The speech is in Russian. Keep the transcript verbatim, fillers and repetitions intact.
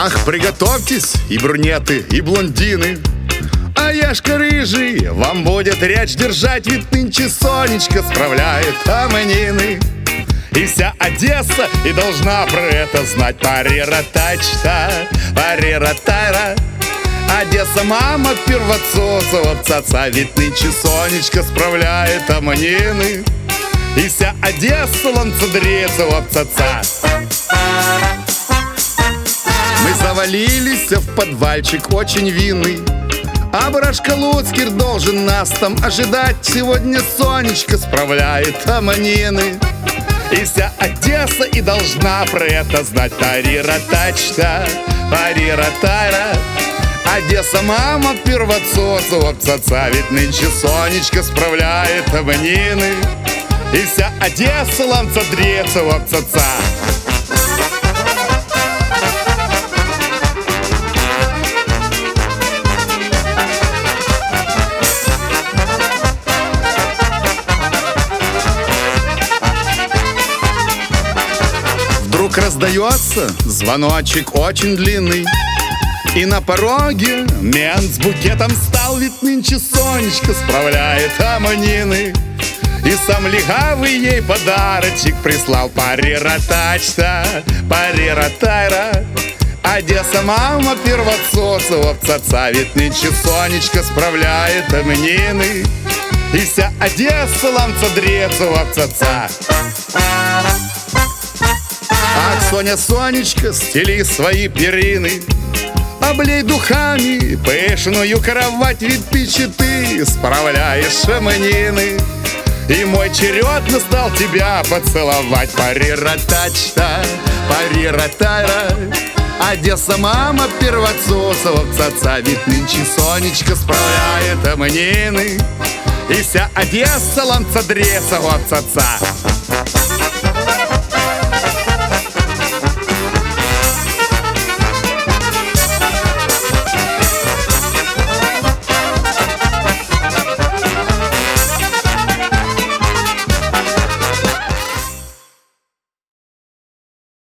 Ах, приготовьтесь, и брюнеты, и блондины, а Яшка рыжий вам будет речь держать, ведь нынче Сонечка справляет именины. И вся Одесса и должна про это знать. Парира-тачта, парира-тайра. Одесса, мама первоцоцова ца-ца, ведь нынче Сонечка справляет именины. И вся Одесса ланцедрецова ца-ца. Мы завалились в подвальчик очень винный, а Брашка Луцкер должен нас там ожидать. Сегодня Сонечка справляет именины. И вся Одесса и должна про это знать. Парира-тачта, парира-тайра. Одесса, мама первоцоцова ца-ца, ведь нынче Сонечка справляет именины. И вся Одесса ланцедрецова ца-ца. Вдруг раздается звоночек очень длинный, и на пороге мент с букетом стал, ведь нынче Сонечка справляет именины. И сам легавый ей подарочек прислал. Парира-тачта, парира-тайра. Одесса, мама первоцоцова ца-ца, ведь нынче Сонечка справляет именины. И вся Одесса ланцедрецова ца-ца. Ах, Соня, Сонечка, стели свои перины, облей духами пышную кровать, ведь тысячи ты справляешь именины. И мой черед настал тебя поцеловать. Парира-тачта, парира-тайра. Одесса, мама первоцоцова ца-ца, ведь нынче Сонечка справляет именины. И вся Одесса ланцедрецова ца-ца.